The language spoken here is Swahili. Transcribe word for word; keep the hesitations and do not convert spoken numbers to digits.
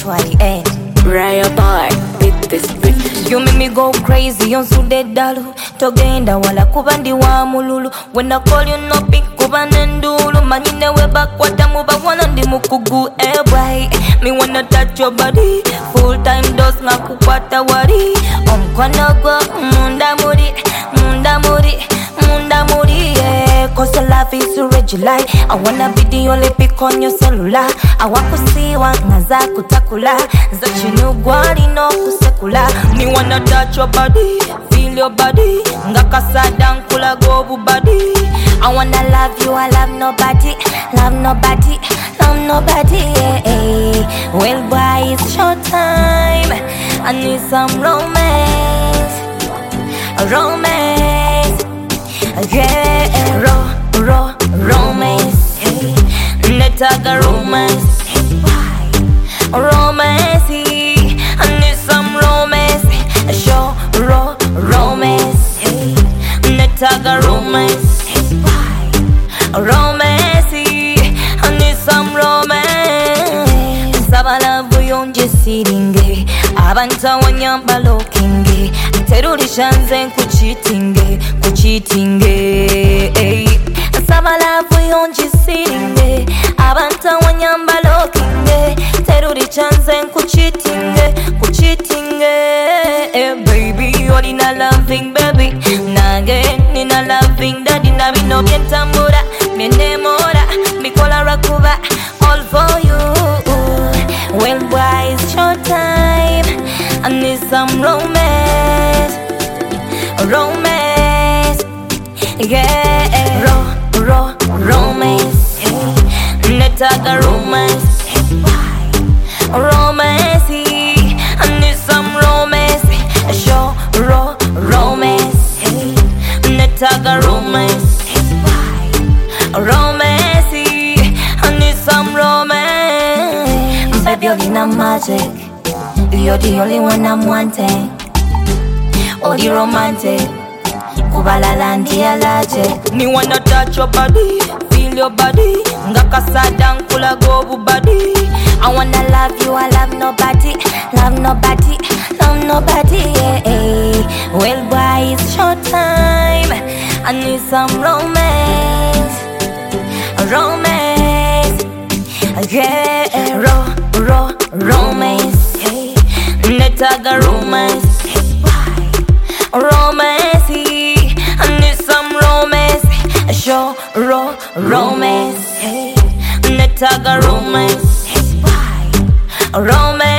actually end. Raya boy, beat this beat. You make me go crazy on Sudedalu. Togenda wala kubandi wa mululu. When I call you no pick kuba nendulu. Manine we back wata muba wana ndi mukugu. Eh boy, me wanna touch your body. Full time dose na kupata wari. Omkwana go munda muri, munda muri, munda muri. Yeah, cause your love is so regular. I wanna be the only pick on your cellular. I want to see one naza kutakula. Zachinugwari no kusekula. Me wanna touch your body, feel your body. Ngakasa dankula gobu body. I wanna love you, I love nobody, love nobody, love nobody. Yeah, yeah. Well, boy, it's short time. I need some romance, romance. Yeah, ro, ro, romance. Netaga romance, romance. I need some romance, show, ro, romance. Netaga romance, romance. I need some romance. Sabala buyonje siringe, abanta wanyamba lokinge. Terulishanze kuchitinge, kuchitinge. Sabala buyonje siringe, abanta wanyamba lokinge. Terulishanze kuchitinge, kuchitinge. Baby, you're in a loving baby. Nage, in a loving daddy. Nabi no bientamura, mienemora, mikola rakuba. All for you. Well, boy, it's short time. I need some romance, romance. Yeah, ro, ro, romance. Netaga romance, romance. I need some romance, show, ro, romance. Netaga romance, romance. I need some romance. Baby, you're in a magic. You're the only one I'm wanting. Oh, the romantic. Kubala landi allergic. Me wanna touch your body, feel your body. Ngakasa dankula gobu body. I wanna love you, I love nobody, love nobody, love nobody. Yeah, yeah. Well, boy, it's short time. I need some romance, romance. Yeah, ro, ro, romance. Netaga romance, romance. I need some romance, show, ro, romance. Netaga romance, romance.